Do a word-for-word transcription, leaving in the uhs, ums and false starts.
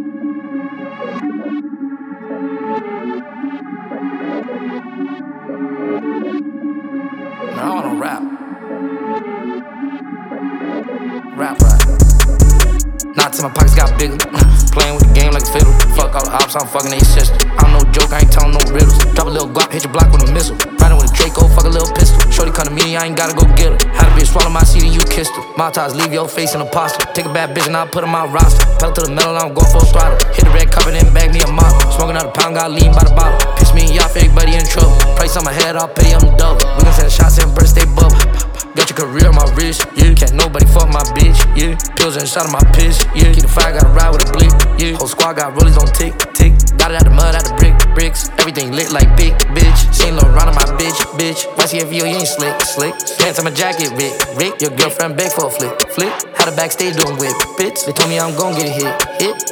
I wanna rap. Rap, rap. Not till my pockets got bigger. Playing with the game like a fiddle. Fuck all the ops, I'm fucking they sister. I'm no joke, I ain't telling no riddles. Drop a little guap, hit your block with a missile. Riding with a Draco, fuck a little pistol. Shorty come to me, I ain't gotta go get her. Had a bitch swallow my seed and you kissed her. Maltese leave your face in a pasta. Take a bad bitch and I'll put her on my roster. Pedal to the metal, I'm going full throttle. Hit the red carpet and bag me a model. Smoking out a pound, got lean by the bottle. Piss me and y'all, everybody in trouble. Price on my head, I'll pay them double. We gon' send shots and burst they bubble. Got your career on my wrist, yeah. Can't nobody fuck my bitch, yeah. Pills and shot of my piss, yeah. Keep the fire, gotta ride with a blick, yeah. Whole squad got rollies on tick, tick. Got it out the mud, out the brick, bricks. Everything lit like big, bitch. Saint Laurent on my bitch, bitch. Y C F U, you ain't slick, slick. Pants on my jacket, Rick, Rick. Your girlfriend beg for a flick, flick. Had a backstage doing whip, bits. They told me I'm gon' get a hit, hit.